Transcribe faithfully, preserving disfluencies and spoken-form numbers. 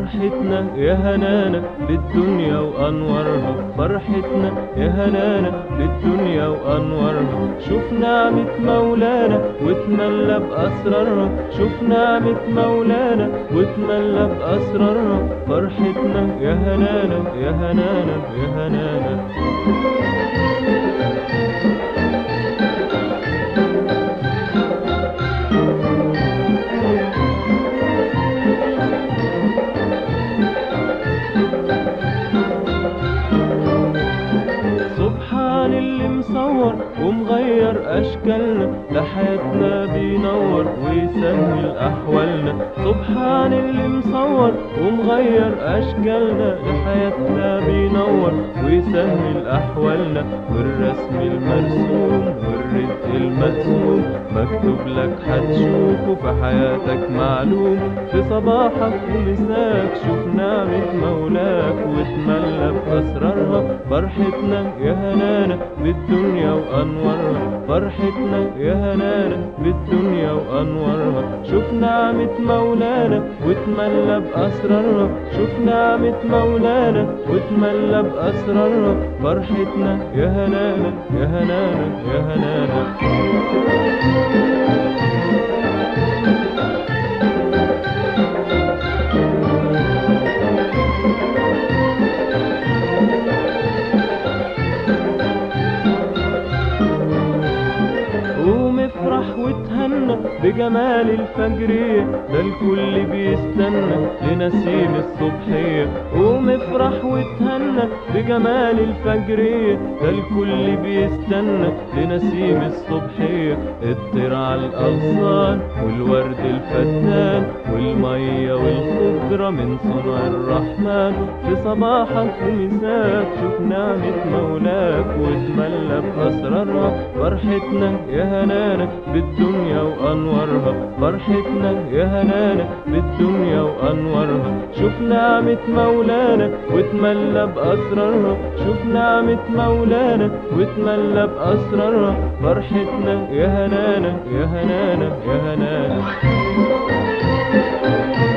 فرحتنا يا هنانا بالدنيا وأنوارها، فرحتنا يا هنانا بالدنيا وأنوارها. شوف نعمة مولانا وتملى بأسرارها، شوف نعمة مولانا وتملى بأسرارها. فرحتنا يا هنانا يا هنانا يا هنانا. سبحان اللي مصور ومغير أشكالنا، لحياتنا بينور ويسهل أحوالنا. سبحان اللي مصور ومغير أشكالنا، لحياتنا بينور ويسهل أحوالنا. والرسم المرسوم والرزق المقسوم مكتوب لك هتشوفه في حياتك معلوم. في صباحك ومساك شوف نعمة مولاك وتملى بأسرارها. فرحتنا يا هنانا بالدنيا وأنوارها، فرحتنا يا هنانا بالدنيا وأنوارها. شوف نعمة مولانا وتملى بأسرارها، شوف نعمة مولانا وتملى بأسرارها. فرحتنا يا هنانا يا هنانا يا هنانا. قوم افرح وتهنى بجمال الفجرية، ده الكل بيستنى لنسيم الصبحية. قوم افرح وتهنى بجمال الفجرية، ده الكل بيستنى لنسيم الصبحية. الطير على الأغصان والورد الفتان والمية والخضرة من صنع الرحمن. في صباحك ومساك شوف نعمة مولاك وتملى بأسرارها. فرحتنا يا هنانا بالدنيا وأنوارها، فرحتنا يا هنانا بالدنيا وأنوارها. شوف نعمة مولانا وتملى بأسرارها، شوف نعمة مولانا وتملى بأسرارها. فرحتنا يا هنانا يا هنانا يا هنانا.